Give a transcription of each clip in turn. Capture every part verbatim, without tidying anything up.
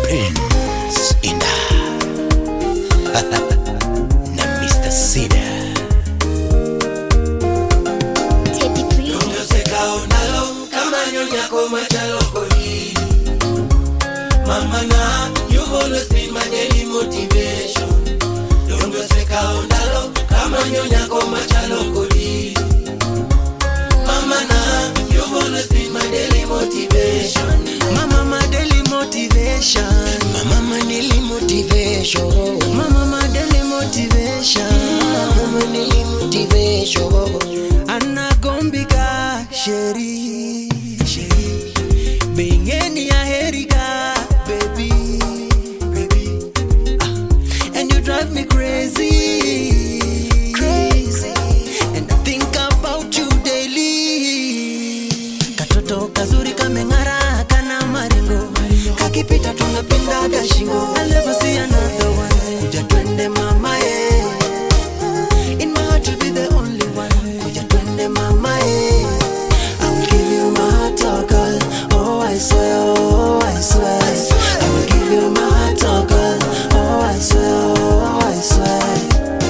Prince Inda na Mister Sida. Ndio seka onalo kama nyonya koma chalokoli. Mama na you always been my daily motivation. Ndio seka onalo kama nyonya koma chalokoli. Mama na you always been my daily motivation. Mama my daily motivation. Mama my daily motivation. Mama my daily motivation. Mama my daily motivation. Anna gombika sheri sheri bengeni ya herika baby baby ah. And you drive me crazy crazy and I think about you daily. Katoto kazuri kamengara kana maringo kakipita tunapinda gashingo. I'll never see another one. Kuja twende mama eh. In my heart you'll be the only one. Kuja twende mama eh. I will give you my heart, oh girl. Oh I swear, oh I swear. I will give you my heart, oh girl. Oh I swear, oh I swear.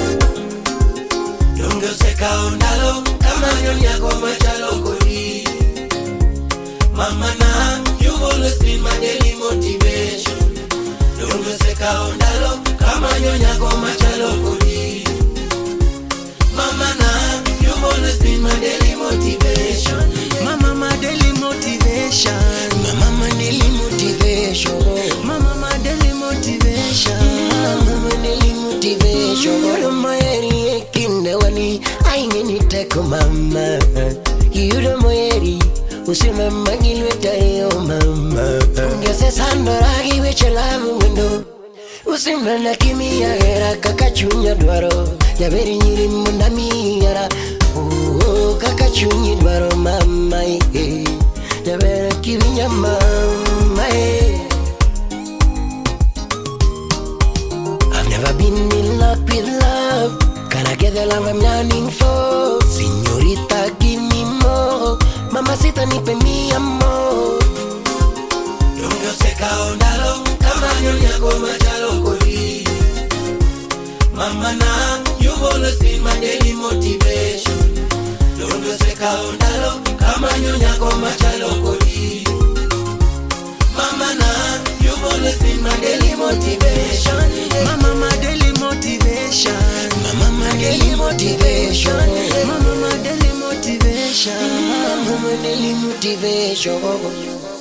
Ndio seka onalo kama nyonya koma chalokoli. Mama na you always been my daily motivation. Ndio seka ondalo kama nyonya koma chalokoli. Mama na you always been my daily motivation. Mama my daily motivation. Mama my daily motivation. Mama my daily motivation. Mama my daily motivation. You're my eri kindewani aingeni teko mama. You're my eri usima magilwe tayo mama. Ngese sandoragi wechelavu wendo. Usima na kimi ya era kakachunya dwaro. Yaberi nyiri mundami yara. Oh kakachunya dwaro mama eh. Yaberi kivinya mama eh. I've never been in love with love. Can I get the love I'm yearning for? Señorita, give me more. Mamacita, nipe mi amor. Ndio seka ondalo kama nyonya koma chalokoli. Mama na you always been my daily motivation. Ndio seka ondalo kama nyonya koma chalokoli. Mama na you always been my daily motivation. Mama my daily motivation. Mama my daily motivation. Mama my daily motivation. Mama my daily motivation.